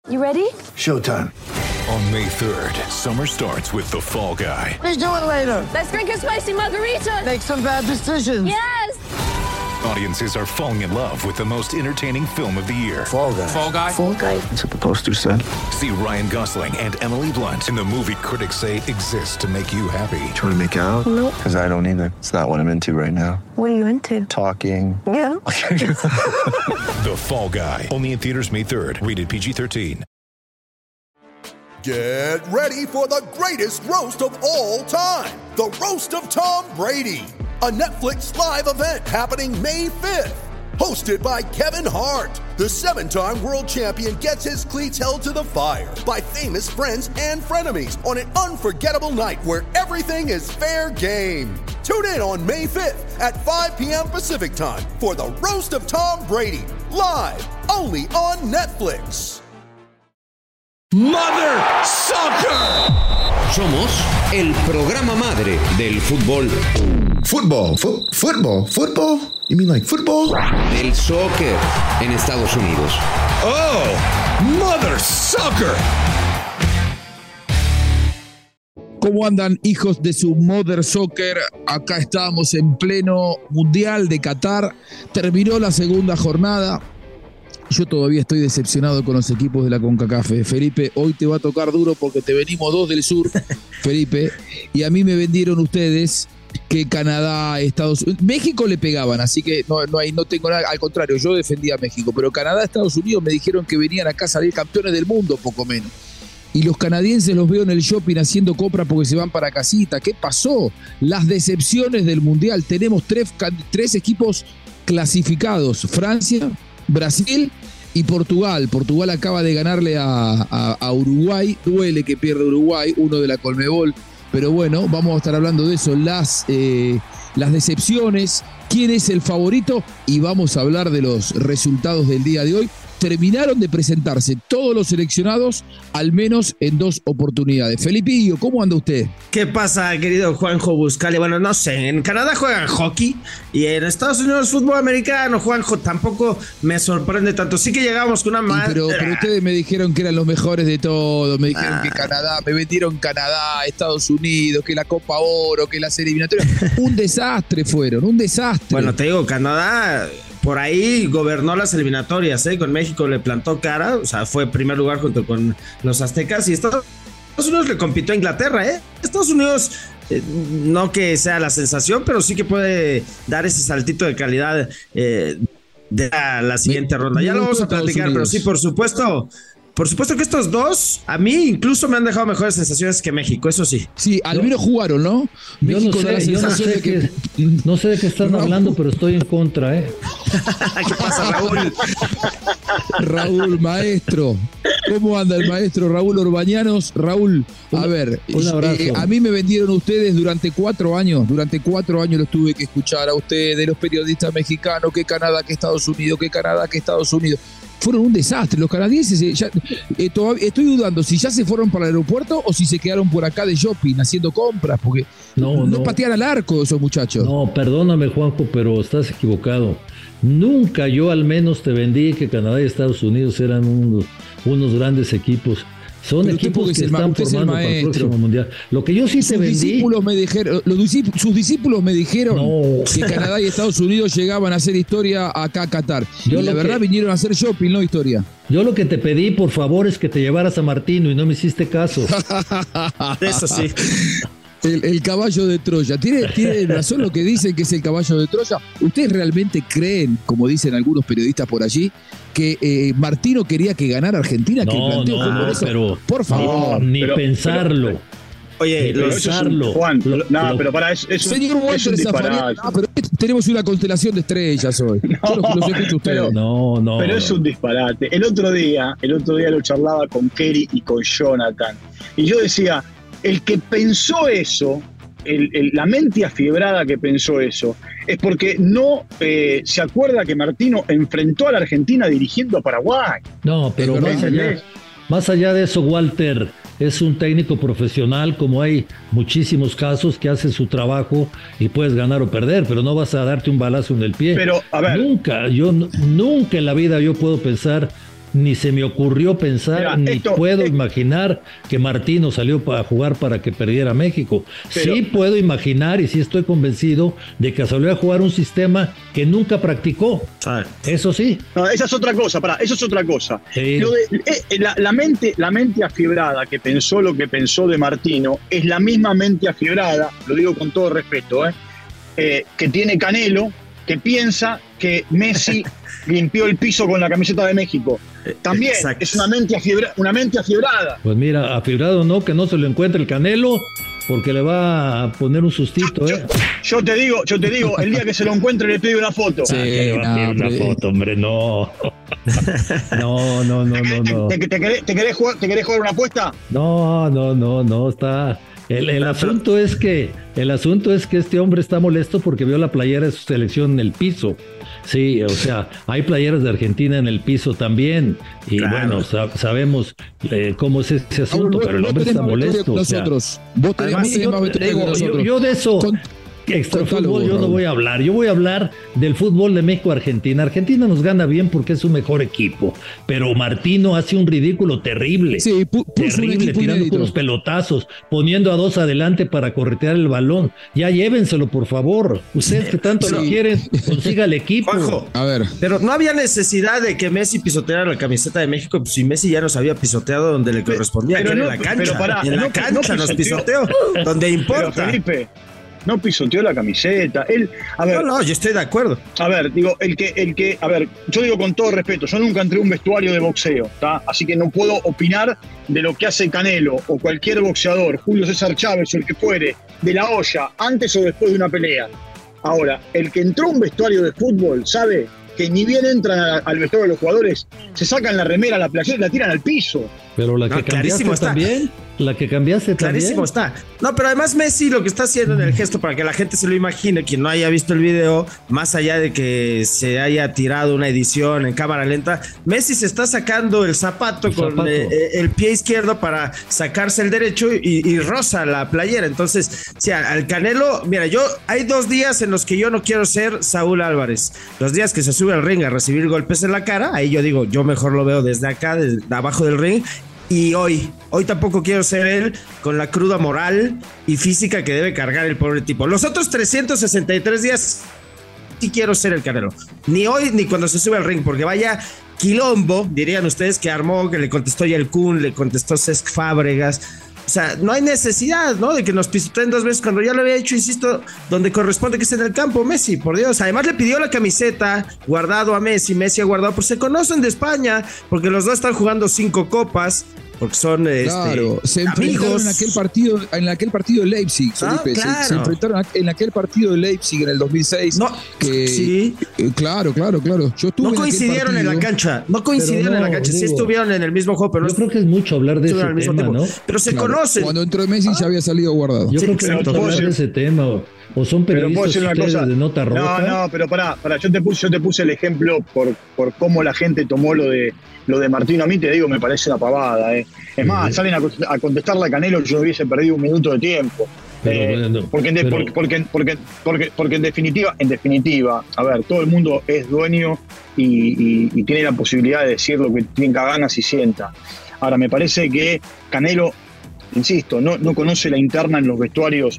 You ready? Showtime. On May 3rd, summer starts with The Fall Guy. Let's do it later. Let's drink a spicy margarita. Make some bad decisions. Yes! Audiences are falling in love with the most entertaining film of the year. Fall Guy. Fall Guy? Fall guy. That's what the poster said. See Ryan Gosling and Emily Blunt in the movie critics say exists to make you happy. Trying to make it out? Nope. Because I don't either. It's not what I'm into right now. What are you into? Talking. Yeah. The Fall Guy. Only in theaters May 3rd. Rated PG-13. Get ready for the greatest roast of all time. The Roast of Tom Brady. A Netflix live event happening May 5th. Hosted by Kevin Hart. The 7-time world champion gets his cleats held to the fire by famous friends and frenemies on an unforgettable night where everything is fair game. Tune in on May 5th at 5 p.m. Pacific time for the Roast of Tom Brady. Live only on Netflix. Mother Soccer. Somos el programa madre del fútbol. Football? You mean like football? Del soccer en Estados Unidos. Oh, Mother Soccer. ¿Cómo andan, hijos de su Mother Soccer? Acá estamos en pleno Mundial de Qatar. Terminó la segunda jornada. Yo todavía estoy decepcionado con los equipos de la CONCACAF. Felipe, hoy te va a tocar duro porque te venimos dos del sur, Felipe. Y a mí me vendieron ustedes que Canadá, Estados Unidos... México le pegaban, así que no tengo nada. Al contrario, yo defendía a México. Pero Canadá, Estados Unidos me dijeron que venían acá a salir campeones del mundo, poco menos. Y los canadienses los veo en el shopping haciendo compras porque se van para casita. ¿Qué pasó? Las decepciones del Mundial. Tenemos tres equipos clasificados. Francia, Brasil y Portugal. Portugal acaba de ganarle a Uruguay. Duele que pierda Uruguay, uno de la Conmebol. Pero bueno, vamos a estar hablando de eso. Las decepciones, quién es el favorito y vamos a hablar de los resultados del día de hoy. Terminaron de presentarse todos los seleccionados, al menos en 2 oportunidades. Felipillo, ¿cómo anda usted? ¿Qué pasa, querido Juanjo Buscali? Bueno, no sé, en Canadá juegan hockey y en Estados Unidos fútbol americano. Juanjo, tampoco me sorprende tanto. Sí que llegamos con una madre. Pero ustedes me dijeron que eran los mejores de todo. Me dijeron que Canadá, me vendieron Canadá, Estados Unidos, que la Copa Oro, que las eliminatorias. Un desastre fueron, un desastre. Bueno, te digo, Canadá por ahí gobernó las eliminatorias, con México le plantó cara, o sea, fue primer lugar junto con los aztecas y Estados Unidos le compitió a Inglaterra, Estados Unidos no que sea la sensación, pero sí que puede dar ese saltito de calidad de la siguiente ronda. Ya lo vamos a platicar, pero sí, por supuesto que estos dos, a mí incluso me han dejado mejores sensaciones que México, eso sí. Sí, al menos jugaron, ¿no? Yo México no sé de qué están hablando, pero estoy en contra, ¿Qué pasa, Raúl? Raúl, maestro. ¿Cómo anda el maestro Raúl Orbañanos? Raúl, a ver, un abrazo. A mí me vendieron ustedes durante 4 años. Durante 4 años los tuve que escuchar a ustedes, los periodistas mexicanos, que Canadá, que Estados Unidos, que Canadá, que Estados Unidos. Fueron un desastre. Los canadienses, todavía estoy dudando si ya se fueron para el aeropuerto o si se quedaron por acá de shopping haciendo compras, porque no patean al arco esos muchachos. No, perdóname, Juanjo, pero estás equivocado. Nunca yo al menos te vendí que Canadá y Estados Unidos eran unos grandes equipos. Son equipos que están formando para el próximo mundial. Lo que yo sí te vendí... Sus discípulos me dijeron que Canadá y Estados Unidos llegaban a hacer historia acá a Qatar. Y la verdad vinieron a hacer shopping, no historia. Yo lo que te pedí, por favor, es que te llevaras a Martino y no me hiciste caso. Eso sí. El caballo de Troya. ¿Tiene razón lo que dicen que es el caballo de Troya? ¿Ustedes realmente creen, como dicen algunos periodistas por allí, que Martino quería que ganara Argentina? Pero por favor. Ni pensarlo. Oye, Juan, pero para eso señor es un disparate. Pero tenemos una constelación de estrellas hoy. Yo los escucho ustedes. Pero es un disparate. El otro día lo charlaba con Kerry y con Jonathan. Y yo decía, el que pensó eso, la mente afiebrada que pensó eso, es porque no se acuerda que Martino enfrentó a la Argentina dirigiendo a Paraguay. No, pero más allá de eso, Walter, es un técnico profesional, como hay muchísimos casos que hace su trabajo y puedes ganar o perder, pero no vas a darte un balazo en el pie. Pero, a ver. Nunca en la vida yo puedo pensar ni se me ocurrió pensar, puedo imaginar que Martino salió para jugar para que perdiera México. Sí puedo imaginar y sí estoy convencido de que salió a jugar un sistema que nunca practicó. Eso sí. No, esa es otra cosa, eso es otra cosa. Sí. La mente afiebrada que pensó lo que pensó de Martino es la misma mente afiebrada, lo digo con todo respeto, que tiene Canelo, que piensa que Messi limpió el piso con la camiseta de México. También es una mente afiebrada. Pues mira, afiebrado no, que no se lo encuentre el Canelo, porque le va a poner un sustito, Yo te digo, el día que se lo encuentre le pido una foto. Sí, una foto, hombre, no. No. ¿Te querés jugar una apuesta? No, está. El asunto es que este hombre está molesto porque vio la playera de su selección en el piso. Sí, o sea, hay playeras de Argentina en el piso también. Y bueno, sabemos cómo es ese asunto, pero el hombre está molesto. Yo de eso. Extra fútbol yo no voy a hablar, yo voy a hablar del fútbol de México-Argentina. Argentina nos gana bien porque es su mejor equipo, pero Martino hace un ridículo terrible, terrible, tirando con los pelotazos, poniendo a dos adelante para corretear el balón. Ya llévenselo, por favor, ustedes que tanto lo quieren, consiga el equipo. Juanjo, a ver, pero no había necesidad de que Messi pisoteara la camiseta de México, pues si Messi ya nos había pisoteado donde le correspondía, en la cancha, nos pisoteó, donde importa. Pero Felipe, no pisoteó la camiseta. No, yo estoy de acuerdo. A ver, digo, yo digo con todo respeto, yo nunca entré a un vestuario de boxeo, ¿tá? Así que no puedo opinar de lo que hace Canelo o cualquier boxeador, Julio César Chávez o el que fuere, de la olla, antes o después de una pelea. Ahora, el que entró a un vestuario de fútbol sabe que ni bien entran al vestuario de los jugadores, se sacan la remera, la playera y la tiran al piso. Pero la que cambiaste también. La que cambiaste también. Clarísimo está. No, pero además Messi lo que está haciendo en el gesto, para que la gente se lo imagine, quien no haya visto el video, más allá de que se haya tirado una edición en cámara lenta, Messi se está sacando el zapato con el pie izquierdo para sacarse el derecho y roza la playera. Entonces, o sea, al Canelo, mira, hay 2 días en los que yo no quiero ser Saúl Álvarez. Los días que se sube al ring a recibir golpes en la cara, ahí yo digo, yo mejor lo veo desde acá, desde abajo del ring. Y hoy tampoco quiero ser él con la cruda moral y física que debe cargar el pobre tipo. Los otros 363 días sí quiero ser el Canelo. Ni hoy ni cuando se sube al ring, porque vaya quilombo, dirían ustedes, que armó, que le contestó Yelkun, le contestó Cesc Fábregas. O sea, no hay necesidad, ¿no?, de que nos pisoteen 2 veces cuando ya lo había hecho, insisto, donde corresponde, que es en el campo. Messi, por Dios. Además le pidió la camiseta Guardado a Messi ha Guardado, pues se conocen de España, porque los dos están jugando 5 copas, porque son se enfrentaron en aquel partido de Leipzig, Felipe. Claro. Se enfrentaron en aquel partido de Leipzig en el 2006. Sí. Claro. Yo estuve no coincidieron en la cancha. Sí estuvieron en el mismo juego, pero yo creo que es mucho hablar de ese tema, ¿no? Pero se conocen. Cuando entró Messi ya había salido Guardado. Yo creo que es mucho hablar de ese tema. ¿O son periodistas ustedes de nota roja? No, pero pará, yo te puse el ejemplo por cómo la gente tomó lo de Martino. A mí te digo, me parece una pavada. Es más, salen a contestarle a Canelo, yo hubiese perdido 1 minuto de tiempo. Porque en definitiva, a ver, todo el mundo es dueño y tiene la posibilidad de decir lo que tenga ganas y sienta. Ahora, me parece que Canelo, insisto, no conoce la interna en los vestuarios,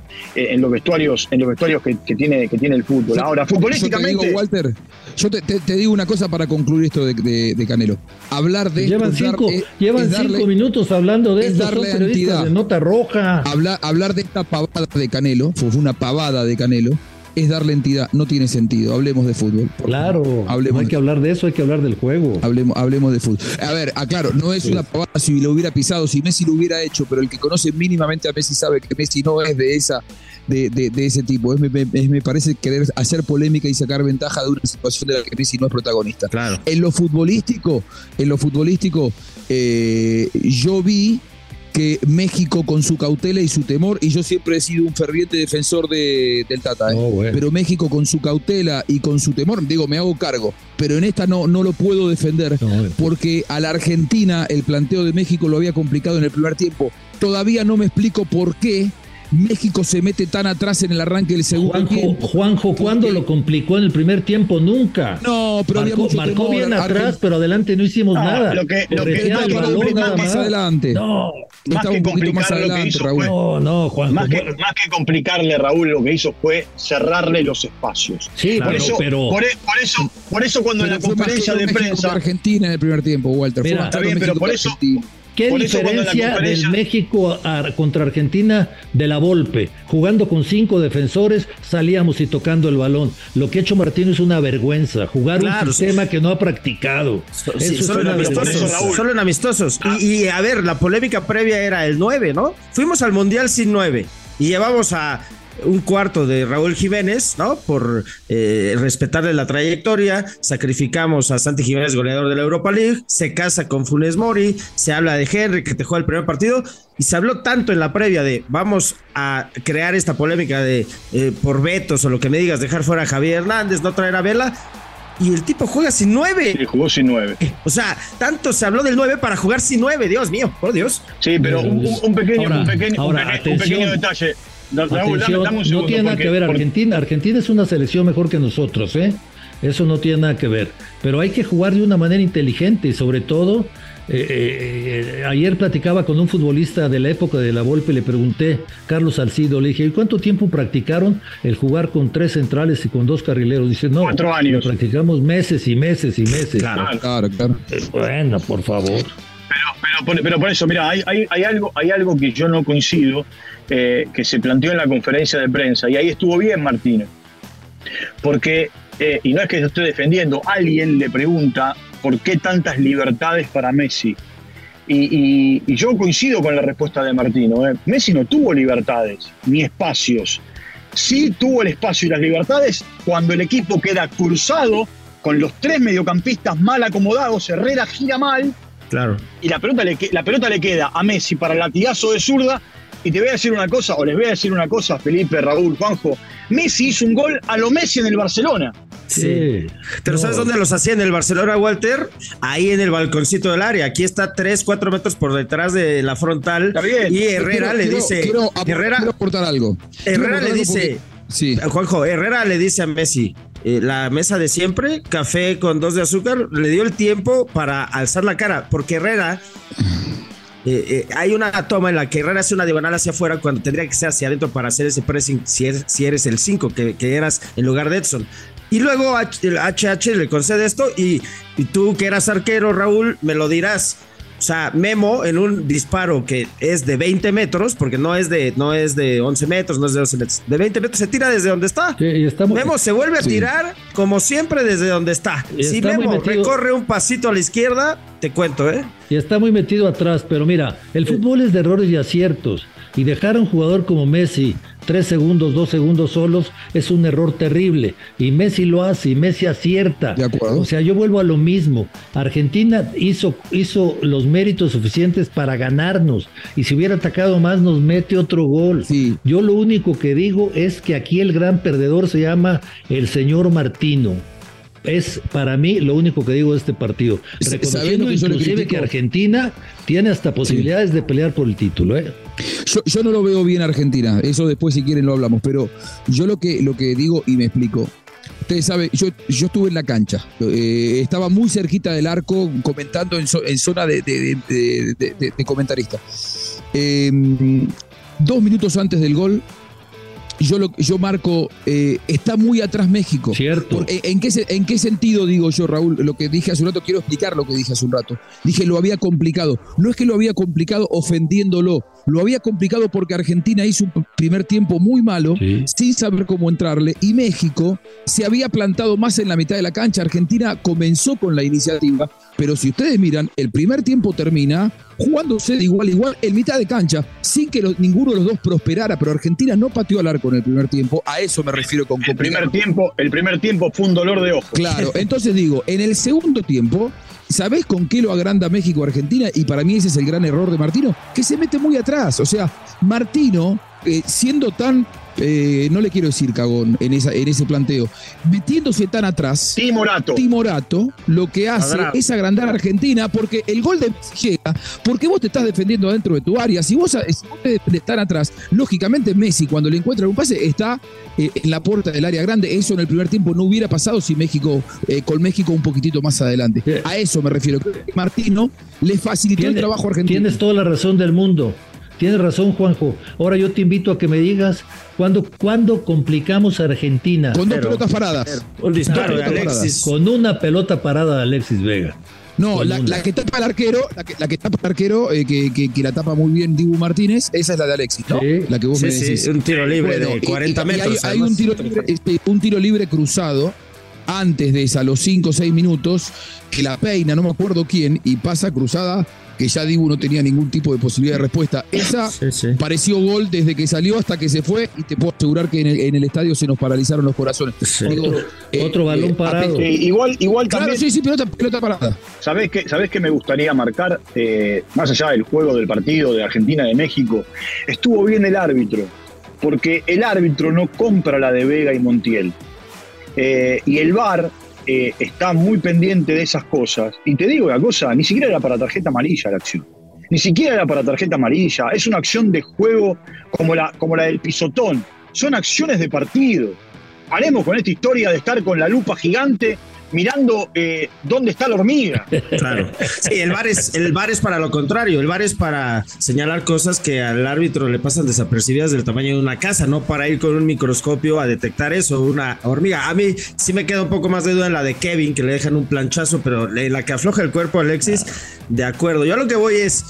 que tiene el fútbol. Ahora, futbolísticamente. Yo te digo, Walter, yo te digo una cosa para concluir esto de Canelo. Hablar de llevan 5 minutos hablando de esto, son periodistas de nota roja. Hablar de esta pavada de Canelo, fue una pavada de Canelo, es darle entidad, no tiene sentido. Hablemos de fútbol. Claro, no hay que hablar de eso, hay que hablar del juego. Hablemos de fútbol. A ver, aclaro, no es una pavada si lo hubiera pisado, si Messi lo hubiera hecho, pero el que conoce mínimamente a Messi sabe que Messi no es de ese tipo. Me parece querer hacer polémica y sacar ventaja de una situación de la que Messi no es protagonista. Claro. En lo futbolístico, yo vi que México, con su cautela y su temor, y yo siempre he sido un ferviente defensor del Tata, pero México con su cautela y con su temor, digo, me hago cargo, pero en esta no lo puedo defender, porque a la Argentina el planteo de México lo había complicado en el primer tiempo. Todavía no me explico por qué México se mete tan atrás en el arranque del segundo tiempo. Juanjo, ¿cuándo lo complicó en el primer tiempo? Nunca. No, pero marcó bien atrás, pero adelante no hicimos nada. Lo que más adelante. No, más que complicarle lo que hizo fue, Juanjo. Más que complicarle, Raúl, lo que hizo fue cerrarle los espacios. Sí, por eso cuando en la conferencia de prensa Argentina en el primer tiempo, Walter. Mira, está bien, pero por eso ¿qué diferencia del México contra Argentina de la Volpe? Jugando con 5 defensores, salíamos y tocando el balón. Lo que ha hecho Martino es una vergüenza. Jugar un sistema que no ha practicado. Solo en amistosos. Y a ver, la polémica previa era el 9, ¿no? Fuimos al Mundial sin 9 y llevamos a un cuarto de Raúl Jiménez, ¿no? Por respetarle la trayectoria, sacrificamos a Santi Jiménez, goleador de la Europa League, se casa con Funes Mori, se habla de Henry, que te juega el primer partido, y se habló tanto en la previa de vamos a crear esta polémica de por vetos o lo que me digas, dejar fuera a Javier Hernández, no traer a Vela, y el tipo juega sin 9. Sí, jugó sin 9. O sea, tanto se habló del 9 para jugar sin 9, Dios mío, por Dios. Sí, pero un pequeño detalle. Raúl, no tiene nada que ver Argentina. Argentina es una selección mejor que nosotros, ¿eh? Eso no tiene nada que ver. Pero hay que jugar de una manera inteligente y sobre todo, ayer platicaba con un futbolista de la época de la Volpe, le pregunté, Carlos Salcido, le dije, ¿y cuánto tiempo practicaron el jugar con 3 centrales y con 2 carrileros? Dice, no, 4 años. Lo practicamos meses y meses y meses. Claro. Bueno, por favor. Pero por eso, mira, hay algo que yo no coincido, que se planteó en la conferencia de prensa, y ahí estuvo bien Martino, porque, y no es que yo esté defendiendo, alguien le pregunta por qué tantas libertades para Messi, y yo coincido con la respuesta de Martino. Messi no tuvo libertades ni espacios, sí tuvo el espacio y las libertades cuando el equipo queda cruzado con los 3 mediocampistas mal acomodados, Herrera gira mal. Claro. Y la pelota le queda a Messi para el latigazo de zurda. Y te voy a decir una cosa, o les voy a decir una cosa, Felipe, Raúl, Juanjo. Messi hizo un gol a lo Messi en el Barcelona. Sí. Pero ¿sabes dónde los hacía en el Barcelona, Walter? Ahí en el balconcito del área. Aquí está 3-4 metros por detrás de la frontal. Está bien. Y Herrera le dice... Quiero aportar algo. Herrera le dice... Sí. Juanjo, Herrera le dice a Messi, la mesa de siempre, café con 2 de azúcar, le dio el tiempo para alzar la cara, porque Herrera... hay una toma en la que Herrera hace una diagonal hacia afuera cuando tendría que ser hacia adentro para hacer ese pressing si eres el 5 que eras en lugar de Edson. Y luego el HH le concede esto y tú que eras arquero, Raúl, me lo dirás. O sea, Memo en un disparo que es de 20 metros, porque no es de 11 metros, no es de 12 metros, de 20 metros se tira desde donde está. Sí, Memo se vuelve a tirar como siempre desde donde está. Si Memo recorre un pasito a la izquierda, te cuento, Y está muy metido atrás, pero mira, el fútbol es de errores y aciertos. Y dejar a un jugador como Messi 3 segundos, 2 segundos solos es un error terrible. Y Messi lo hace, y Messi acierta. De acuerdo. O sea, yo vuelvo a lo mismo. Argentina hizo los méritos suficientes para ganarnos. Y si hubiera atacado más, nos mete otro gol. Sí. Yo lo único que digo es que aquí el gran perdedor se llama el señor Martino. Es para mí lo único que digo de este partido. Reconociendo inclusive que Argentina tiene hasta posibilidades de pelear por el título. Yo no lo veo bien Argentina. Eso después si quieren lo hablamos. Pero yo lo que digo y me explico. Ustedes saben, yo estuve en la cancha. Estaba muy cerquita del arco comentando en zona de comentarista. 2 minutos antes del gol, yo marco, está muy atrás México. Cierto. ¿En qué sentido digo yo, Raúl? Lo que dije hace un rato, quiero explicar lo que dije hace un rato. Dije, lo había complicado. No es que lo había complicado ofendiéndolo, lo había complicado porque Argentina hizo un primer tiempo muy malo, sin saber cómo entrarle, y México se había plantado más en la mitad de la cancha. Argentina comenzó con la iniciativa, pero si ustedes miran, el primer tiempo termina jugándose de igual a igual en mitad de cancha, sin que ninguno de los dos prosperara, pero Argentina no pateó al arco en el primer tiempo. A eso me refiero con el primer tiempo fue un dolor de ojos. Claro, entonces digo, en el segundo tiempo, ¿sabés con qué lo agranda México a Argentina? Y para mí ese es el gran error de Martino, que se mete muy atrás. O sea, Martino siendo tan, no le quiero decir cagón en ese planteo, metiéndose tan atrás, Timorato lo que hace es agrandar a Argentina, porque el gol de Messi llega, porque vos te estás defendiendo dentro de tu área. Si vos te están atrás, lógicamente Messi, cuando le encuentra un pase, está en la puerta del área grande. Eso en el primer tiempo no hubiera pasado si con México un poquitito más adelante. A eso me refiero. Martino le facilitó el trabajo a Argentina. Tienes toda la razón del mundo. Tienes razón, Juanjo. Ahora yo te invito a que me digas ¿cuándo complicamos a Argentina? Con dos pelotas paradas. Un disparo de Alexis. Con una pelota parada de Alexis Vega. No, la que tapa el arquero, la que tapa el arquero, que la tapa muy bien Dibu Martínez, esa es la de Alexis, ¿no? Sí. La que vos me decís. Sí, un tiro libre de 40 metros. Hay un tiro libre cruzado antes de esa, a los 5 o 6 minutos, que la peina, no me acuerdo quién, y pasa cruzada, que ya Dibu no tenía ningún tipo de posibilidad de respuesta. Esa pareció gol desde que salió hasta que se fue, y te puedo asegurar que en el estadio se nos paralizaron los corazones. Sí. Otro balón parado. Igual claro, también. Sí, pelota parada. ¿Sabés qué me gustaría marcar? Más allá del juego del partido de Argentina de México, estuvo bien el árbitro, porque el árbitro no compra la de Vega y Montiel. Y el VAR está muy pendiente de esas cosas. Y te digo una cosa, ni siquiera era para tarjeta amarilla la acción. Ni siquiera era para tarjeta amarilla. Es una acción de juego como la del pisotón. Son acciones de partido. Paremos con esta historia de estar con la lupa gigante mirando dónde está la hormiga. Claro. Sí, el VAR es para lo contrario. El VAR es para señalar cosas que al árbitro le pasan desapercibidas del tamaño de una casa, no para ir con un microscopio a detectar eso, una hormiga. A mí sí me queda un poco más de duda en la de Kevin, que le dejan un planchazo, pero la que afloja el cuerpo a Alexis, de acuerdo. Yo a lo que voy es,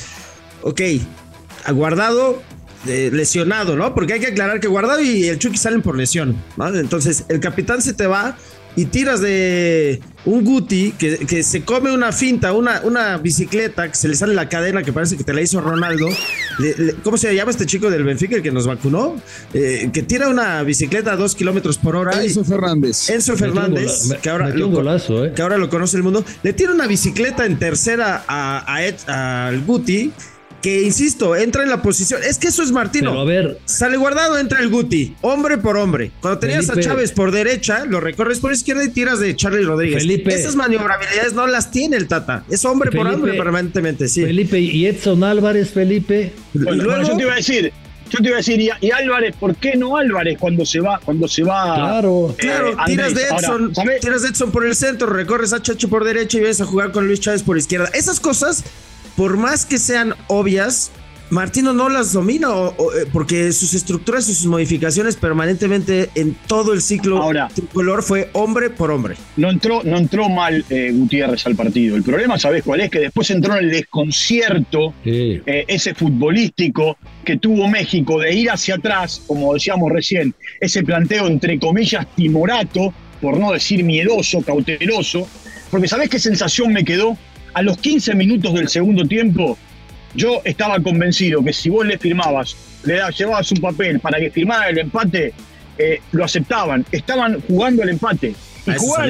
a Guardado lesionado, ¿no? Porque hay que aclarar que Guardado y el Chucky salen por lesión, ¿no? Entonces el capitán se te va y tiras de un Guti que se come una finta, una bicicleta, que se le sale la cadena, que parece que te la hizo Ronaldo. ¿Cómo se llama este chico del Benfica, el que nos vacunó? Que tira una bicicleta a 2 kilómetros por hora. Enzo Fernández, que ahora lo conoce el mundo. Le tira una bicicleta en tercera al Guti, que insisto, entra en la posición. Es que eso es Martino. Pero a ver, sale Guardado, entra el Guti, hombre por hombre. Cuando tenías a Chávez por derecha, lo recorres por izquierda y tiras de Charly Rodríguez. Esas maniobrabilidades no las tiene el Tata. Es hombre por hombre permanentemente, sí. Felipe, y Edson Álvarez, Felipe. Bueno, yo te iba a decir, y Álvarez, ¿por qué no Álvarez cuando se va? Claro, tiras de Edson por el centro, recorres a Chacho por derecha y vienes a jugar con Luis Chávez por izquierda. Esas cosas, por más que sean obvias, Martino no las domina porque sus estructuras y sus modificaciones permanentemente en todo el ciclo tricolor fue hombre por hombre. No entró mal Gutiérrez al partido. El problema, ¿sabés cuál es? Que después entró en el desconcierto ese futbolístico que tuvo México de ir hacia atrás, como decíamos recién, ese planteo entre comillas timorato, por no decir miedoso, cauteloso, porque ¿sabés qué sensación me quedó? A los 15 minutos del segundo tiempo, yo estaba convencido que si vos le firmabas, llevabas un papel para que firmara el empate, lo aceptaban. Estaban jugando al empate. Y jugar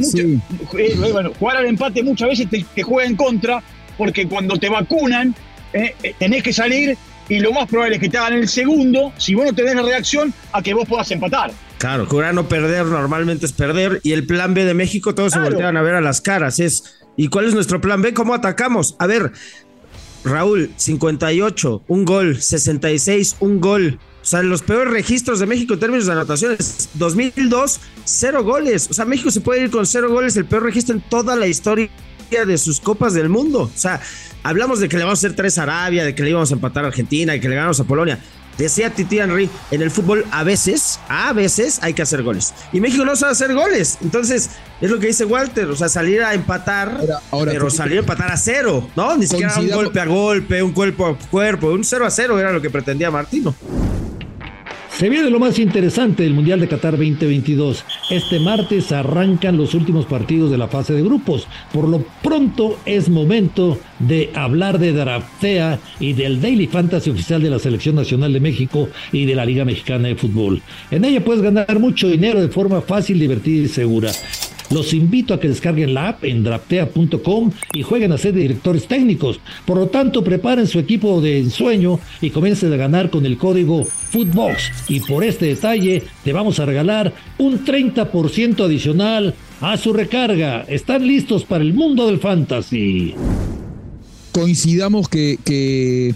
al empate muchas veces te juega en contra, porque cuando te vacunan, tenés que salir y lo más probable es que te hagan el segundo, si vos no tenés la reacción, a que vos puedas empatar. Claro, jugar a no perder normalmente es perder, y el plan B de México todos se voltean a ver a las caras. ¿Y cuál es nuestro plan B? ¿Cómo atacamos? A ver, Raúl, 58, un gol, 66, un gol. O sea, los peores registros de México en términos de anotaciones. 2002, 0 goles. O sea, México se puede ir con 0 goles, el peor registro en toda la historia de sus copas del mundo. O sea, hablamos de que le vamos a hacer 3 a Arabia, de que le íbamos a empatar a Argentina, de que le ganamos a Polonia. Decía Titi Henry, en el fútbol a veces hay que hacer goles. Y México no sabe hacer goles. Entonces, es lo que dice Walter, o sea, salir a empatar, pero salir a empatar a 0, ¿no? Ni siquiera un golpe a golpe, un cuerpo a cuerpo, un 0-0 era lo que pretendía Martino. Se viene lo más interesante del Mundial de Qatar 2022. Este martes arrancan los últimos partidos de la fase de grupos. Por lo pronto es momento de hablar de Draftea y del Daily Fantasy oficial de la Selección Nacional de México y de la Liga Mexicana de Fútbol. En ella puedes ganar mucho dinero de forma fácil, divertida y segura. Los invito a que descarguen la app en draftea.com y jueguen a ser directores técnicos. Por lo tanto, preparen su equipo de ensueño y comiencen a ganar con el código FOOTBOX. Y por este detalle, te vamos a regalar un 30% adicional a su recarga. ¿Están listos para el mundo del fantasy? Coincidamos que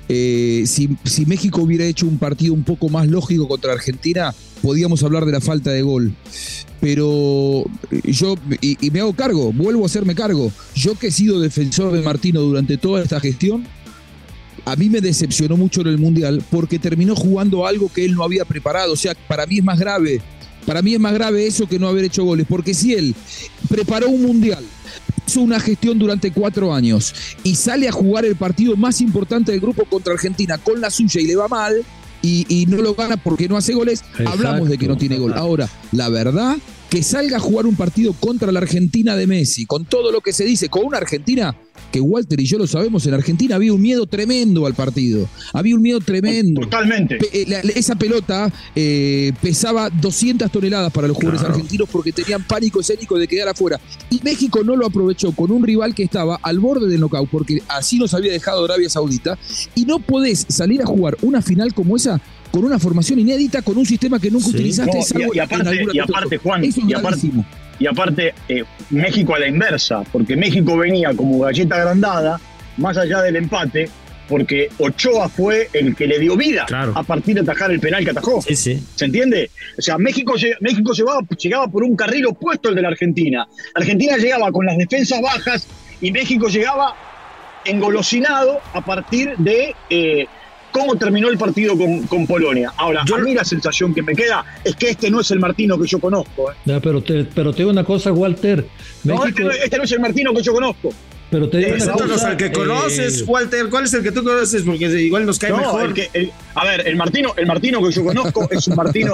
si México hubiera hecho un partido un poco más lógico contra Argentina, podíamos hablar de la falta de gol. Pero yo, y me hago cargo, vuelvo a hacerme cargo. Yo que he sido defensor de Martino durante toda esta gestión, a mí me decepcionó mucho en el Mundial porque terminó jugando algo que él no había preparado. O sea, para mí es más grave eso que no haber hecho goles. Porque si él preparó un Mundial, hizo una gestión durante 4 años y sale a jugar el partido más importante del grupo contra Argentina con la suya y le va mal y no lo gana porque no hace goles, exacto, hablamos de que no tiene gol. Ahora, la verdad, que salga a jugar un partido contra la Argentina de Messi, con todo lo que se dice, con una Argentina que Walter y yo lo sabemos, en Argentina había un miedo tremendo al partido. Había un miedo tremendo. Totalmente. Esa pelota pesaba 200 toneladas para los jugadores argentinos porque tenían pánico escénico de quedar afuera. Y México no lo aprovechó con un rival que estaba al borde del knockout, porque así nos había dejado Arabia Saudita. Y no podés salir a jugar una final como esa con una formación inédita, con un sistema que nunca utilizaste. No, y aparte, Juan, y aparte, México a la inversa, porque México venía como galleta agrandada, más allá del empate, porque Ochoa fue el que le dio vida a partir de atajar el penal que atajó. Sí, sí. ¿Se entiende? O sea, México llegaba por un carril opuesto al de la Argentina. Argentina llegaba con las defensas bajas y México llegaba engolosinado a partir de cómo terminó el partido con Polonia. Ahora, a mí la sensación que me queda es que este no es el Martino que yo conozco. Ya, pero te digo una cosa, Walter. No, México... este no es el Martino que yo conozco. Pero te digo una cosa, el que conoces, Walter. ¿Cuál es el que tú conoces? Porque igual nos cae mejor. El Martino que yo conozco es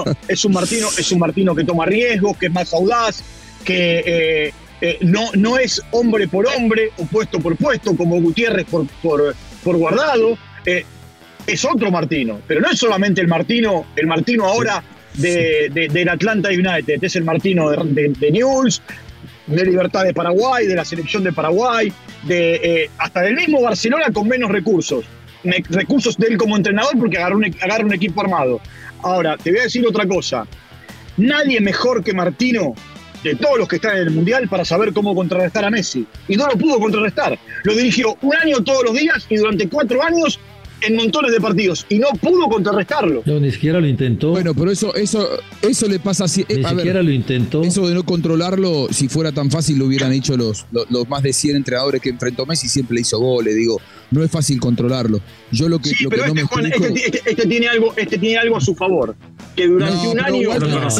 un Martino que toma riesgos, que es más audaz, que no es hombre por hombre o puesto por puesto como Gutiérrez por Guardado. Es otro Martino, pero no es solamente el Martino ahora del Atlanta United, es el Martino de Newell's, de Libertad de Paraguay, de la selección de Paraguay, hasta del mismo Barcelona con menos recursos de él como entrenador porque agarra un equipo armado. Ahora, te voy a decir otra cosa, nadie mejor que Martino de todos los que están en el Mundial para saber cómo contrarrestar a Messi, y no lo pudo contrarrestar, lo dirigió un año todos los días y durante 4 años en montones de partidos y no pudo contrarrestarlo. No, ni siquiera lo intentó. Bueno, pero eso le pasa así. Ni siquiera lo intentó. Eso de no controlarlo, si fuera tan fácil lo hubieran hecho los más de 100 entrenadores que enfrentó Messi, siempre le hizo goles, digo, no es fácil controlarlo. Yo lo que no me Juan, explico... este tiene algo a su favor, que durante un año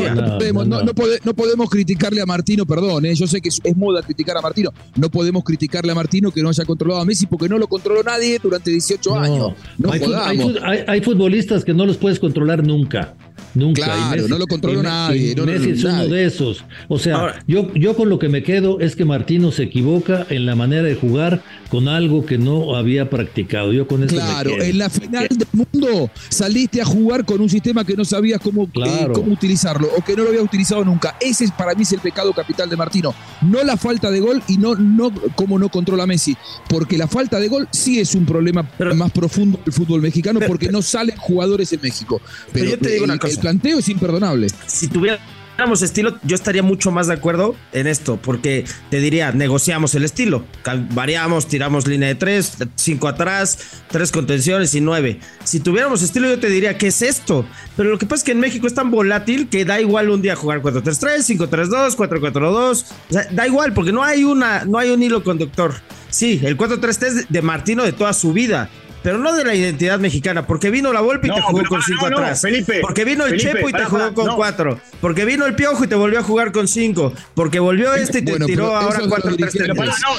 no podemos criticarle a Martino, perdón, yo sé que es moda criticar a Martino, no podemos criticarle a Martino que no haya controlado a Messi porque no lo controló nadie durante 18 años. No hay futbolistas que no los puedes controlar nunca. Claro, Messi, no lo controló nadie. Messi es uno de esos. O sea, ahora, yo con lo que me quedo es que Martino se equivoca en la manera de jugar con algo que no había practicado. Yo con eso claro, me quedo. En la final del mundo saliste a jugar con un sistema que no sabías cómo utilizarlo o que no lo habías utilizado nunca. Ese para mí es el pecado capital de Martino. No la falta de gol y no cómo no controla Messi. Porque la falta de gol sí es un problema más profundo del fútbol mexicano porque no salen jugadores en México. Pero yo te digo una cosa. El planteo es imperdonable. Si tuviéramos estilo, yo estaría mucho más de acuerdo en esto, porque te diría, negociamos el estilo, variamos, tiramos línea de 3, 5 atrás, 3 contenciones y 9. Si tuviéramos estilo, yo te diría, ¿qué es esto? Pero lo que pasa es que en México es tan volátil que da igual un día jugar 4-3-3, 5-3-2, 4-4-2, o sea, da igual, porque no hay un hilo conductor. Sí, el 4-3-3 es de Martino de toda su vida, pero no de la identidad mexicana, porque vino la Volpe y te jugó con 5 atrás. Felipe, porque vino el Chepo y te jugó con 4. Porque vino el Piojo y te volvió a jugar con 5. Porque volvió y te tiró ahora 4-3-3.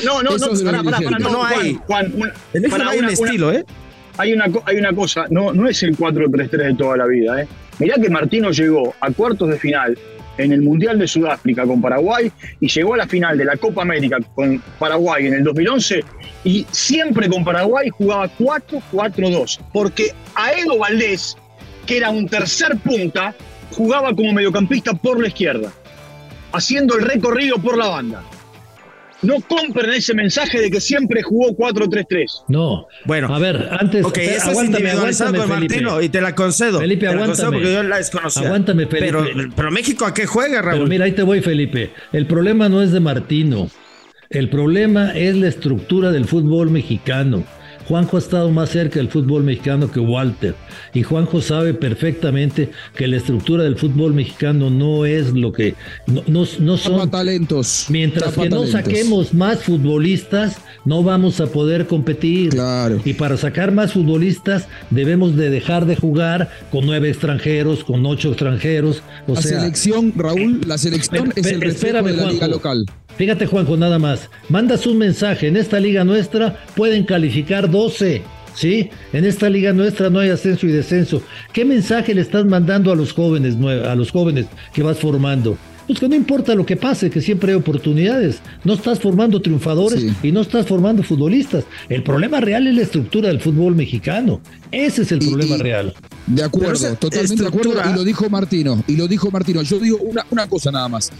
No hay. Juan, no hay un estilo, ¿eh? Hay una cosa, no es el 4-3-3 de toda la vida, ¿eh? Mirá que Martino llegó a cuartos de final en el Mundial de Sudáfrica con Paraguay y llegó a la final de la Copa América con Paraguay en el 2011 y siempre con Paraguay jugaba 4-4-2 porque Aedo Valdés, que era un tercer punta, jugaba como mediocampista por la izquierda. haciendo el recorrido por la banda. No compren ese mensaje de que siempre jugó 4-3-3. No. Bueno. A ver, antes... Ok, eso es individualizado con Martino, y te la concedo. Felipe, aguántame. Porque yo la desconocía. Aguántame, Felipe. Pero México, ¿a qué juega, Raúl? Pero mira, ahí te voy, Felipe. El problema no es de Martino. El problema es la estructura del fútbol mexicano. Juanjo ha estado más cerca del fútbol mexicano que Walter, y Juanjo sabe perfectamente que la estructura del fútbol mexicano no es lo que no son talentos. Mientras que no saquemos más futbolistas, no vamos a poder competir. Claro. Y para sacar más futbolistas debemos de dejar de jugar con 9 extranjeros, con 8 extranjeros. La selección, Raúl, la selección es el reflejo de la liga local. Fíjate, Juanjo, nada más. Mandas un mensaje, en esta liga nuestra pueden calificar 12, ¿sí? En esta liga nuestra no hay ascenso y descenso. ¿Qué mensaje le estás mandando a los jóvenes que vas formando? Pues que no importa lo que pase, que siempre hay oportunidades. No estás formando triunfadores y no estás formando futbolistas. El problema real es la estructura del fútbol mexicano. Ese es el problema real. De acuerdo, totalmente de acuerdo. Y lo dijo Martino. Yo digo una cosa nada más.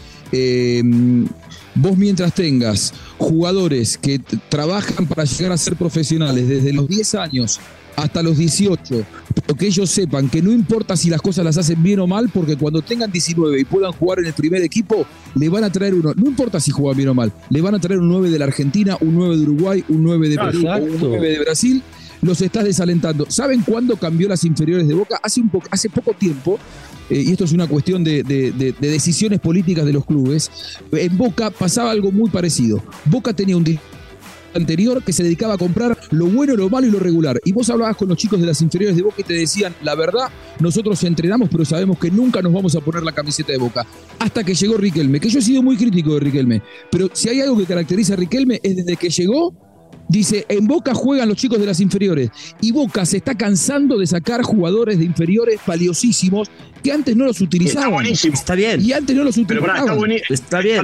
Vos mientras tengas jugadores que trabajan para llegar a ser profesionales desde los 10 años hasta los 18, pero que ellos sepan que no importa si las cosas las hacen bien o mal, porque cuando tengan 19 y puedan jugar en el primer equipo, le van a traer uno, no importa si juegan bien o mal, le van a traer un 9 de la Argentina, un 9 de Uruguay, un 9 de Perú, o un 9 de Brasil, los estás desalentando. ¿Saben cuándo cambió las inferiores de Boca? Hace poco tiempo, y esto es una cuestión de decisiones políticas de los clubes, en Boca pasaba algo muy parecido. Boca tenía un anterior que se dedicaba a comprar lo bueno, lo malo y lo regular. Y vos hablabas con los chicos de las inferiores de Boca y te decían, la verdad, nosotros entrenamos, pero sabemos que nunca nos vamos a poner la camiseta de Boca. Hasta que llegó Riquelme, que yo he sido muy crítico de Riquelme, pero si hay algo que caracteriza a Riquelme es desde que llegó, dice, en Boca juegan los chicos de las inferiores, y Boca se está cansando de sacar jugadores de inferiores valiosísimos que antes no los utilizaban. Está buenísimo. Está bien. Y antes no los utilizaban. Pero está bien.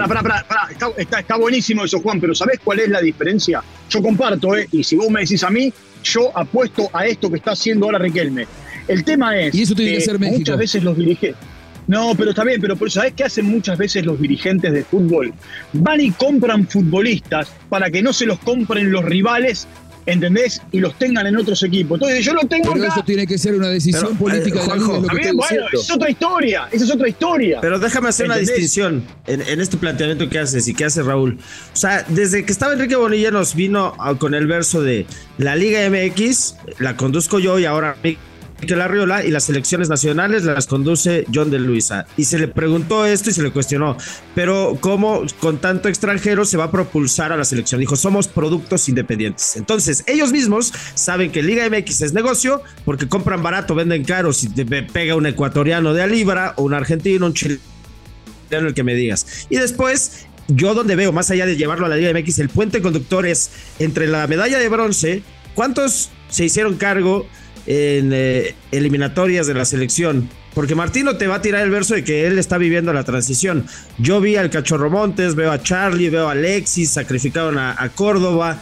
Está buenísimo eso, Juan, pero ¿sabés cuál es la diferencia? Yo comparto, y si vos me decís a mí, yo apuesto a esto que está haciendo ahora Riquelme. El tema es y eso tiene que ser México. Muchas veces los dirigentes... No, pero está bien, pero ¿sabés qué hacen muchas veces los dirigentes de fútbol? Van y compran futbolistas para que no se los compren los rivales, ¿entendés? Y los tengan en otros equipos. Entonces yo lo tengo pero acá. Eso tiene que ser una decisión política de la liga, está bien, bueno, esa es otra historia. Pero déjame hacer una distinción en este planteamiento que haces y que hace Raúl. O sea, desde que estaba Enrique Bonilla nos vino con el verso de la Liga MX, la conduzco yo y ahora Mikel Arriola, y las selecciones nacionales las conduce John de Luisa. Y se le preguntó esto y se le cuestionó, pero ¿cómo con tanto extranjero se va a propulsar a la selección? Dijo, somos productos independientes. Entonces, ellos mismos saben que Liga MX es negocio porque compran barato, venden caro. Si te pega un ecuatoriano de a libra o un argentino, un chileno, el que me digas. Y después, yo donde veo, más allá de llevarlo a la Liga MX, el puente conductor es entre la medalla de bronce. ¿Cuántos se hicieron cargo en eliminatorias de la selección? Porque Martino te va a tirar el verso de que él está viviendo la transición. Yo vi al Cachorro Montes, veo a Charlie, veo a Alexis, sacrificaron a Córdoba,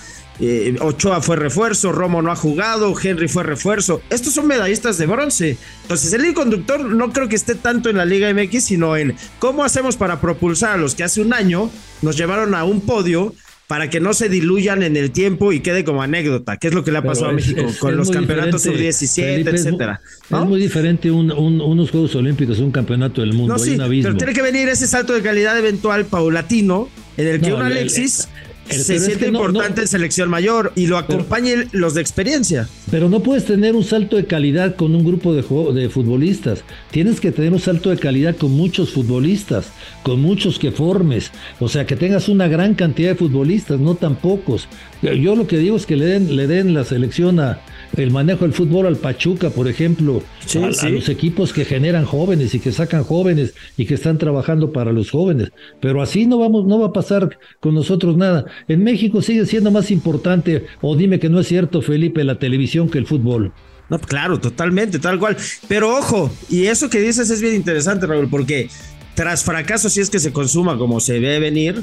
Ochoa fue refuerzo, Romo no ha jugado, Henry fue refuerzo. Estos son medallistas de bronce. Entonces el hilo conductor no creo que esté tanto en la Liga MX, sino en cómo hacemos para propulsar a los que hace un año nos llevaron a un podio, para que no se diluyan en el tiempo y quede como anécdota, que es lo que le ha pasado a México con los campeonatos sub-17, etcétera. ¿No? Es muy diferente unos Juegos Olímpicos, un campeonato del mundo. No, sí, pero tiene que venir ese salto de calidad eventual paulatino en el que un Alexis se siente importante en selección mayor y lo acompañen los de experiencia. Pero no puedes tener un salto de calidad con un grupo de futbolistas. Tienes que tener un salto de calidad con muchos futbolistas, con muchos que formes. O sea, que tengas una gran cantidad de futbolistas, no tan pocos. Yo lo que digo es que le den la selección el manejo del fútbol al Pachuca, por ejemplo, a los equipos que generan jóvenes y que sacan jóvenes y que están trabajando para los jóvenes. Pero así no va a pasar con nosotros nada. En México sigue siendo más importante, o dime que no es cierto, Felipe, la televisión que el fútbol. No, claro, totalmente, tal cual. Pero ojo, y eso que dices es bien interesante, Raúl, porque tras fracaso, si es que se consuma como se ve venir,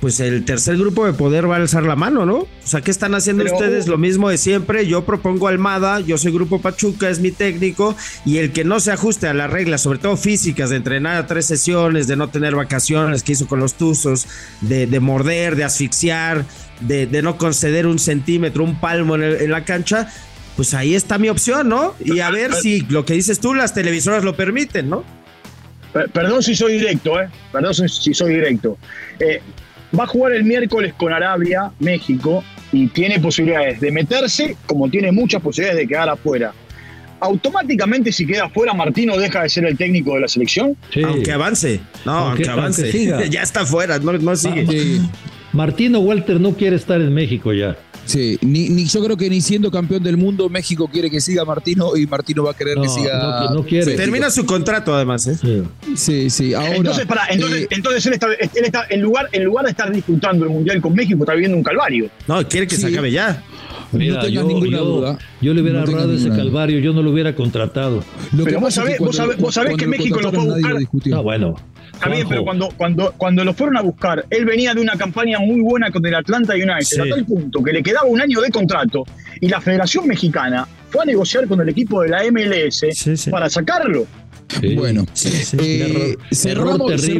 pues el tercer grupo de poder va a alzar la mano, ¿no? O sea, ¿qué están haciendo ustedes? Lo mismo de siempre. Yo propongo a Almada, yo soy Grupo Pachuca, es mi técnico, y el que no se ajuste a las reglas, sobre todo físicas, de entrenar a 3 sesiones, de no tener vacaciones, que hizo con los Tuzos, de morder, de asfixiar, de no conceder un centímetro, un palmo en la cancha, pues ahí está mi opción, ¿no? Y a ver si lo que dices tú, las televisoras lo permiten, ¿no? Perdón si soy directo, Perdón si soy directo. Va a jugar el miércoles con Arabia, México, y tiene posibilidades de meterse, como tiene muchas posibilidades de quedar afuera. ¿Automáticamente si queda afuera Martino deja de ser el técnico de la selección? Sí. Aunque avance. No, aunque avance. Ya está afuera, no sigue. Sí. Martino Walter no quiere estar en México ya. Sí, ni yo creo que ni siendo campeón del mundo México quiere que siga Martino y Martino va a querer que siga. No quiere. México. Termina su contrato además, ¿eh? Sí. Ahora, entonces él está en lugar de estar disfrutando el mundial con México, está viviendo un calvario. No, quiere que se acabe ya. Mira, no tengas ninguna duda. Yo le hubiera ahorrado ese calvario, yo no lo hubiera contratado. Pero vos sabés que México lo fue a buscar. Ah, bueno. Está bien, pero cuando lo fueron a buscar, él venía de una campaña muy buena con el Atlanta United, a tal punto que le quedaba un año de contrato y la Federación Mexicana fue a negociar con el equipo de la MLS para sacarlo. Sí. Bueno, cerramos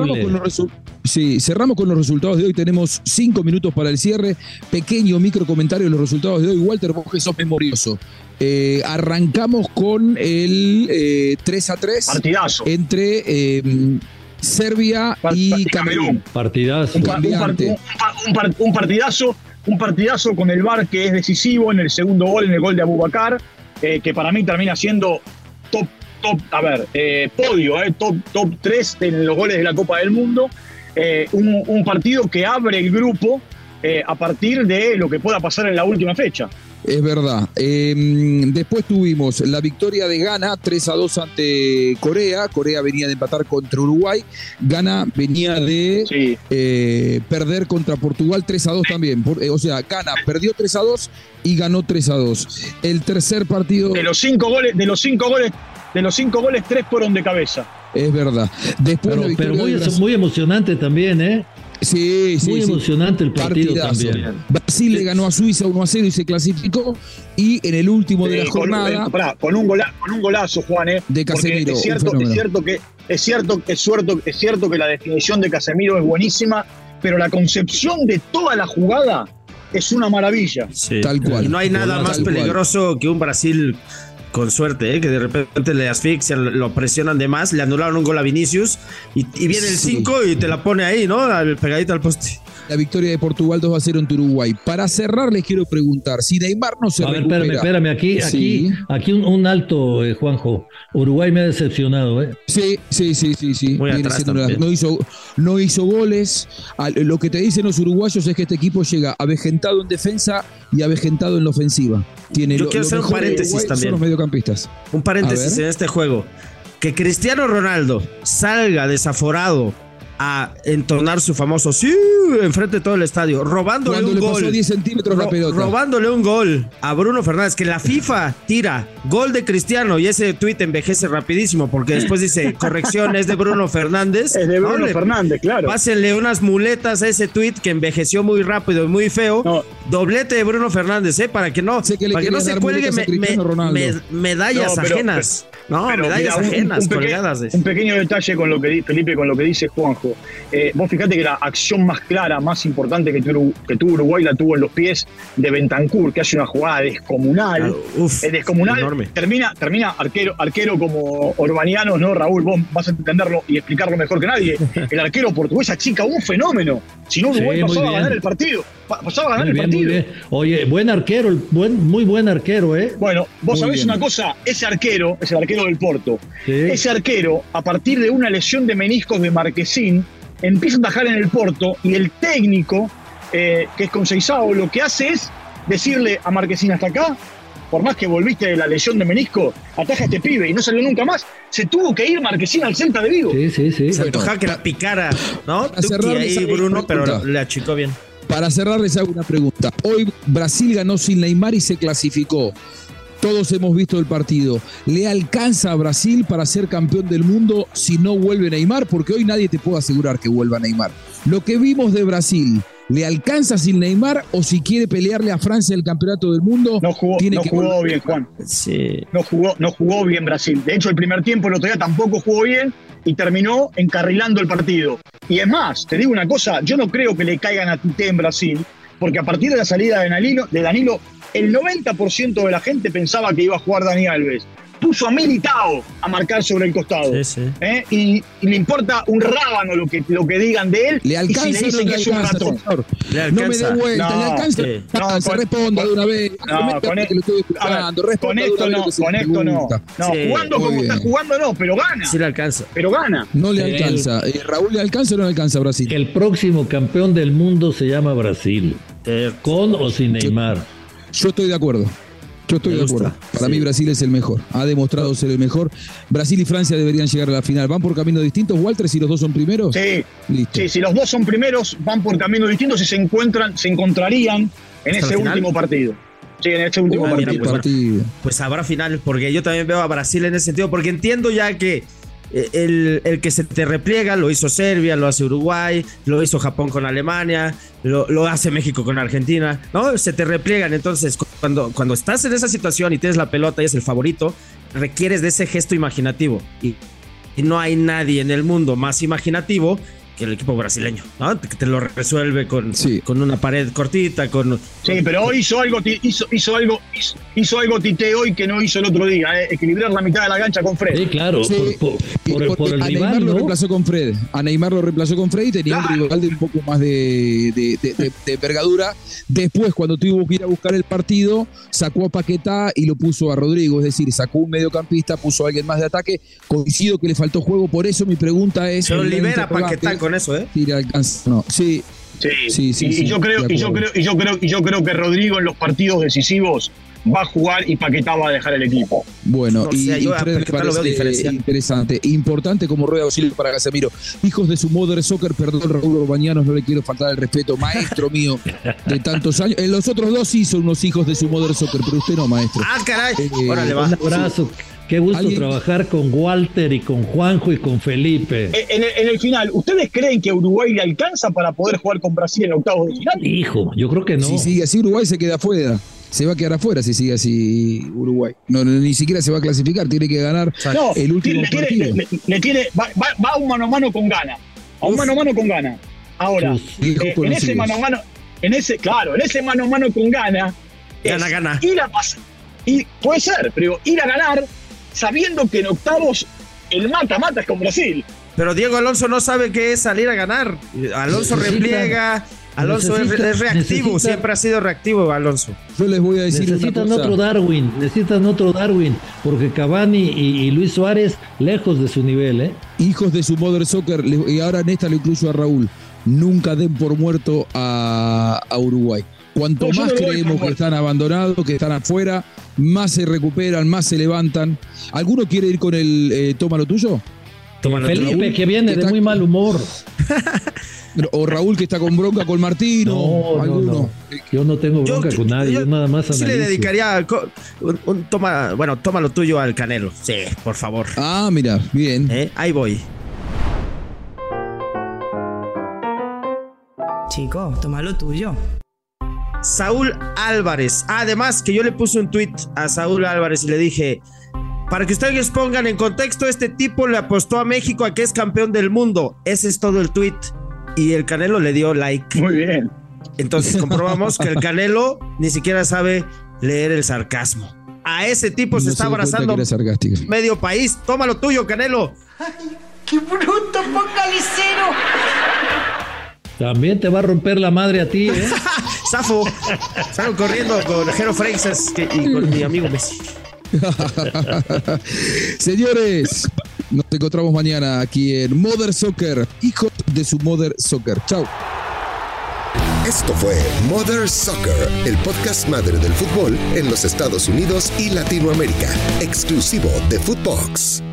con los resultados de hoy. Tenemos 5 minutos para el cierre. Pequeño micro comentario de los resultados de hoy. Walter, vos que sos memorioso. Arrancamos con el 3-3. Partidazo. Entre Serbia y Camerún. Partidazo. Un partidazo con el VAR que es decisivo en el segundo gol, en el gol de Abubakar, que para mí termina siendo podio, top 3 en los goles de la Copa del Mundo. Un partido que abre el grupo a partir de lo que pueda pasar en la última fecha. Es verdad. Después tuvimos la victoria de Ghana 3-2 ante Corea. Corea venía de empatar contra Uruguay. Ghana venía de perder contra Portugal 3-2 también. O sea, Ghana perdió 3-2 y ganó 3-2. El tercer partido. De los 5 goles, 3 fueron de cabeza. Es verdad. Después pero muy emocionante también, ¿eh? Sí, muy emocionante el partido también. Brasil le ganó a Suiza 1-0 y se clasificó. Y en el último de la jornada. Con un golazo, Juan, de Casemiro. Es cierto que la definición de Casemiro es buenísima, pero la concepción de toda la jugada es una maravilla. Sí. Tal cual. Y no hay nada más peligroso que un Brasil con suerte, que de repente le asfixian, lo presionan de más, le anularon un gol a Vinicius y viene el 5 y te la pone ahí, ¿no? Pegadito al poste. La victoria de Portugal 2-0 ante Uruguay. Para cerrar, les quiero preguntar, si Neymar no se recupera... Espérame, aquí un alto, Juanjo. Uruguay me ha decepcionado, ¿eh? Sí. Muy atrás también. No hizo goles. Lo que te dicen los uruguayos es que este equipo llega avejentado en defensa y avejentado en la ofensiva. Yo quiero hacer un paréntesis también. Son los mediocampistas. Un paréntesis en este juego. Que Cristiano Ronaldo salga desaforado a entonar su famoso sí enfrente de todo el estadio, robándole cuando un le gol. Pasó 10 centímetros la pelota. Robándole un gol a Bruno Fernández, que la FIFA tira gol de Cristiano y ese tuit envejece rapidísimo porque después dice corrección, es de Bruno Fernández. Es de Bruno Fernández, claro. Pásenle unas muletas a ese tuit que envejeció muy rápido y muy feo. No. Doblete de Bruno Fernández, para que no se cuelgue medallas ajenas. Medallas ajenas colgadas. Un pequeño detalle con lo que Felipe, con lo que dice Juanjo. Vos fijate que la acción más clara, más importante que tuvo Uruguay la tuvo en los pies de Bentancur, que hace una jugada descomunal. Descomunal. Enorme. Termina arquero como Orbaniano, ¿no? Raúl, vos vas a entenderlo y explicarlo mejor que nadie. El arquero portugués achica un fenómeno. Si no, Uruguay pasaba a ganar el partido. Muy bien. Oye, buen arquero, muy buen arquero, ¿eh? Bueno, vos sabés una cosa, ese arquero es el arquero del Porto. Sí. Ese arquero, a partir de una lesión de meniscos de Marquesín, empieza a atajar en el Porto y el técnico, que es Conceição, lo que hace es decirle a Marquesín, hasta acá, por más que volviste de la lesión de menisco, ataja a este pibe y no salió nunca más. Se tuvo que ir Marquesín al Celta de Vigo. Sí. Se antojaba que la picara, ¿no? Tuki ahí, Bruno, pero le achicó bien. Para cerrar, les hago una pregunta. Hoy Brasil ganó sin Neymar y se clasificó. Todos hemos visto el partido. ¿Le alcanza a Brasil para ser campeón del mundo si no vuelve Neymar? Porque hoy nadie te puede asegurar que vuelva Neymar. Lo que vimos de Brasil ¿Le alcanza sin Neymar o si quiere pelearle a Francia el campeonato del mundo? No jugó bien, Juan. Sí. No jugó bien Brasil. De hecho, el primer tiempo el otro día tampoco jugó bien y terminó encarrilando el partido. Y es más, te digo una cosa, yo no creo que le caigan a Tite en Brasil, porque a partir de la salida de Danilo, el 90% de la gente pensaba que iba a jugar Dani Alves. Puso a Militao a marcar sobre el costado. Y le importa un rábano lo que digan de él. ¿Le alcanza y si le dicen que es un ratón? No me dé vuelta, ¿le alcanza? Responda de una vez. Con esto no. Jugando como está jugando no, pero gana. Sí le alcanza. Pero gana. No le alcanza. ¿Raúl le alcanza o no le alcanza a Brasil? El próximo campeón del mundo se llama Brasil. Con o sin Neymar. Yo estoy de acuerdo. Para mí Brasil es el mejor. Ha demostrado ser el mejor. Brasil y Francia deberían llegar a la final. ¿Van por caminos distintos, Walter, si los dos son primeros? Sí. Listo. Sí, si los dos son primeros, van por caminos distintos y se encontrarían en ese último partido. Sí, en ese último partido. Pues habrá final, porque yo también veo a Brasil en ese sentido, porque entiendo ya que el que se te repliega lo hizo Serbia, lo hace Uruguay, lo hizo Japón con Alemania, lo hace México con Argentina, ¿no? Se te repliegan. Entonces, cuando estás en esa situación y tienes la pelota y es el favorito, requieres de ese gesto imaginativo. Y no hay nadie en el mundo más imaginativo que el equipo brasileño, ¿no? Que te lo resuelve con una pared cortita, Sí, pero hoy hizo algo Tite hoy que no hizo el otro día, equilibrar la mitad de la cancha con Fred. Sí, claro, sí, por el a rival, Neymar ¿no? lo reemplazó con Fred. A Neymar lo reemplazó con Fred y tenía un rival de un poco más de envergadura. Después, cuando tuvo que ir a buscar el partido, sacó a Paquetá y lo puso a Rodrigo, es decir, sacó un mediocampista, puso a alguien más de ataque. Coincido que le faltó juego, por eso mi pregunta es... Se lo libera Paquetá con eso, ¿eh? Sí, alcanza, no. Sí. Y yo creo que Rodrigo en los partidos decisivos va a jugar y Paquetá va a dejar el equipo. Bueno, y Fred me parece interesante, importante como rueda de auxilio para Casemiro. Hijos de su Mother Soccer, perdón, Raúl Orbañanos, no le quiero faltar el respeto, maestro mío de tantos años. En los otros dos sí son unos hijos de su Mother Soccer, pero usted no, maestro. Caray. Órale, va. Un abrazo. Qué gusto trabajar con Walter y con Juanjo y con Felipe. En el final, ¿ustedes creen que a Uruguay le alcanza para poder jugar con Brasil en octavos de final? Hijo, yo creo que no. Si sigue así, Uruguay se queda afuera. Se va a quedar afuera si sigue así Uruguay. No, ni siquiera se va a clasificar, tiene que ganar el último partido. Va a un mano a mano con Ghana. Ahora, en ese mano a mano, en ese mano a mano con Ghana, gana. Puede ser, pero ir a ganar sabiendo que en octavos el mata-mata es con Brasil. Pero Diego Alonso no sabe qué es salir a ganar. Alonso repliega. Alonso es reactivo, siempre ha sido reactivo Alonso. Yo les voy a decir necesitan otro Darwin, porque Cavani y Luis Suárez lejos de su nivel, ¿eh? Hijos de su Mother Soccer, y ahora en esta lo incluyo a Raúl, nunca den por muerto a Uruguay. Cuanto más creemos que están abandonados, que están afuera, más se recuperan, más se levantan. ¿Alguno quiere ir con el toma lo tuyo? Felipe, Raúl, que viene de muy mal humor. O Raúl, que está con bronca con Martino. No. Yo no tengo bronca con nadie, yo nada más analizo. Sí le dedicaría toma lo tuyo al Canelo. Sí, por favor. Ah, mira, bien. Ahí voy. Chico, toma lo tuyo. Saúl Álvarez. Además, que yo le puse un tweet a Saúl Álvarez y le dije: para que ustedes pongan en contexto, este tipo le apostó a México a que es campeón del mundo. Ese es todo el tweet. Y el Canelo le dio like. Muy bien. Entonces comprobamos que el Canelo ni siquiera sabe leer el sarcasmo. A ese tipo se está abrazando medio país. Toma lo tuyo, Canelo. Ay, qué bruto, focalicero. También te va a romper la madre a ti, ¿eh? Zafo. Salgo corriendo con Jero Freixas y con mi amigo Messi. Señores, nos encontramos mañana aquí en Mother Soccer, hijos de su Mother Soccer. Chau. Esto fue Mother Soccer, el podcast madre del fútbol en los Estados Unidos y Latinoamérica, exclusivo de Footbox.